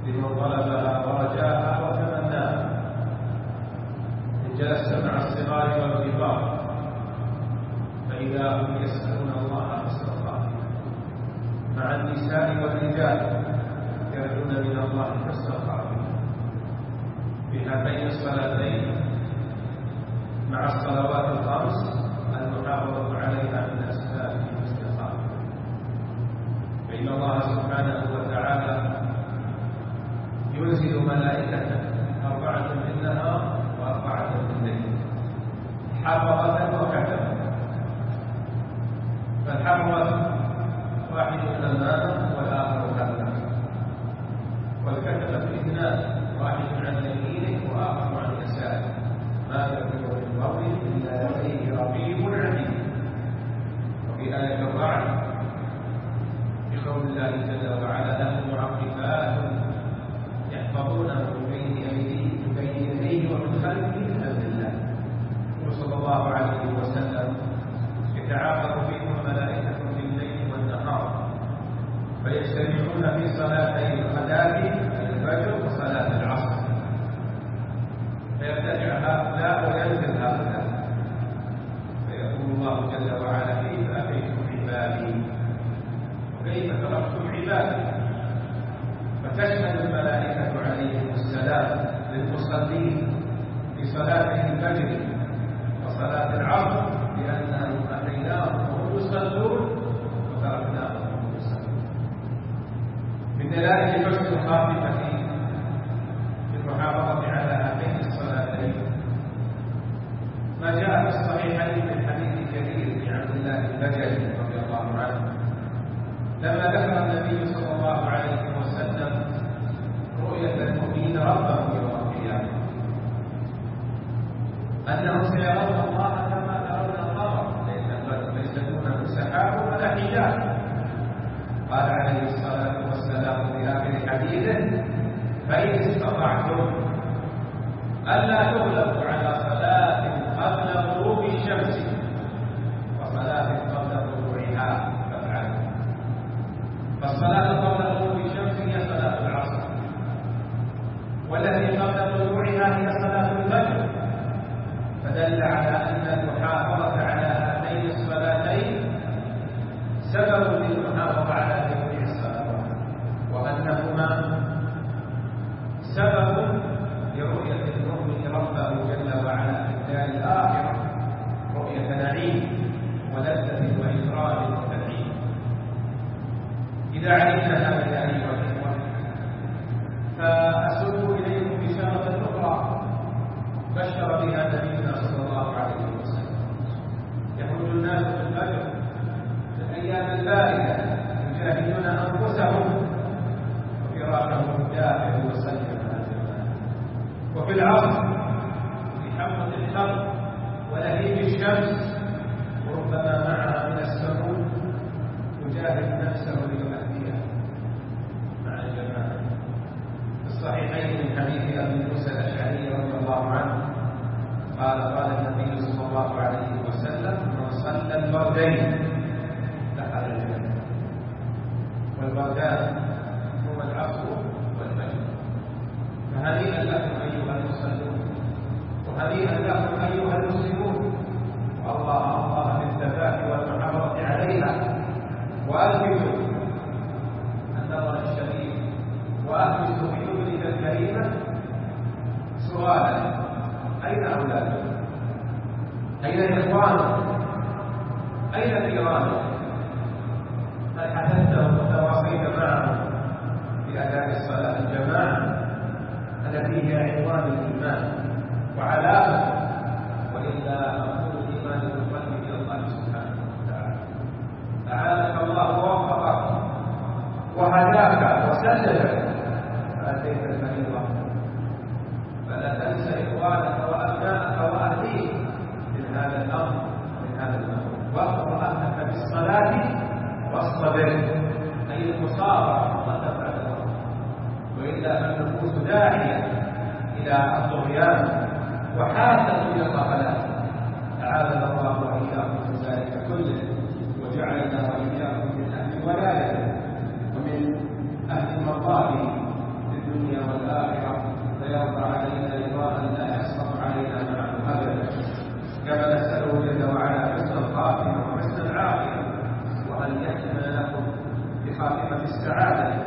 لمن طلبها ورجاها وتمناها. إن جلست مع الصغار والكبار فإذا هم يسألون الله حسن الخاتمة، مع النساء والرجال يرجون من الله حسن الخاتمة. في هاتين الصلاتين مع الصلوات الخمس المحافظة عليها من أسباب حسن الخاتمة، فإن الله سبحانه وتعالى ينزل ملائكته 4 بالنهار و4 بالليل حفظة وكتبة. فالحفظة واحد أمامه والآخر خلفه، والكتبة 2، واحد عن يمينه وآخر عن يساره، ما يكون من قول إلا لديه رقيب عتيد. وفي آية الرعد بقول الله جل وعلا له معقبات يحفظونه من بين يديه ومن خلفه من أمر الله. وصلى الله عليه وسلم يتعاقب فيكم ملائكة بالليل والنهار فيجتمعون في صلاتي الغداة الفجر وصلاة العصر، فيرتجع هؤلاء وينزل هؤلاء، فيقول الله جل وعلا كيف أتيتم عبادي وكيف تركتم عبادي. فتشهد الملائكة عليهم السلام للمصلين في صلاة الفجر وصلاة العصر بأنهم أتيناهم وهم يصلون وتركناهم وهم يصلون. من دلائل حسن الخاتمة في المحافظة على هاتين الصلاتين ما جاء في الصحيحين من حديث جرير بن عبد الله البجلي رضي الله عنه لما ذكر النبي صلى الله عليه وسلم رؤية المؤمنين ربهم يوم القيامة، أنهم سيرون الله كما ترون القمر ليس دونه سحاب ولا حجاب. قال عليه الصلاة والسلام في آخر حديثه فإن استطعتم ألا تغلبوا على صلاة قبل غروب الشمس وصلاة قبل طلوعها فافعلوا. فالصلاة قبل غروب الشمس هي صلاة العصر، والتي قبل طلوعها هي صلاة الفجر. فدل على أن المحافظة على هاتين الصلاتين سبب للمحافظة على جميع الصلوات، وأنهما سبب لرؤية المؤمن ربه جل وعلا في الدار الآخرة رؤية نعيم ولذة وإكرام وتنعيم. إذا علمنا هذا أيها الإخوة فأسوق إليكم بشارة أخرى بشر بها نبينا صلى الله عليه وسلم. يخرج الناس في الفجر في الأيام الباردة يجاهدون أنفسهم وفراشهم داخل وسلم وفي العصر في حمرة الحر ولهيب الشمس وربما معها من السموم يجاهد نفسه ليؤديها مع الجماعة. في الصحيحين من حديث أبي موسى الأشعري رضي الله عنه قال النبي صلى الله عليه وسلم من صلى البردين دخل الجنة. والبردان هو العصر والفجر. فهنيئا لكم أيها المصلون وهنيئا لكم أيها المسلمون، والله بالثبات والمحافظة عليها. وألفتوا النظر الشريف وألفتوا في أذنك الكريمة سؤالا: أين أولادك؟ أين إخوانك؟ أين جيرانك؟ هل حدثتهم وتواصيت معهم في أداء الصلاة الجماعة التي هي عنوان الإيمان وعلامة، وإلا مفهوم الإيمان بالقلب إلى الله سبحانه وتعالى. أعانك الله ووفقك وهداك وسددك فأتيت الفريضة، فلا تنسى إخوانك وأبنائك وأهليك من هذا الأمر ومن هذا الأمر. واخبر أهلك بالصلاة والصبر، أي المصابرة ما تفعل الأمر، وإلا فالنفوس داعية إلى الطغيان وحاجة إلى الغفلات. أعاذنا الله وإياكم من ذلك كله، وجعلنا وإياكم من أهل ولايته ومن أهل مرضاته في الدنيا الآخرة فيرضى علينا رضاء لا يسخط علينا معه أبدا. كما نسأله جل وعلا حسن الخاتمة وحسن العاقبة، وأن يختم لكم بخاتمة السعادة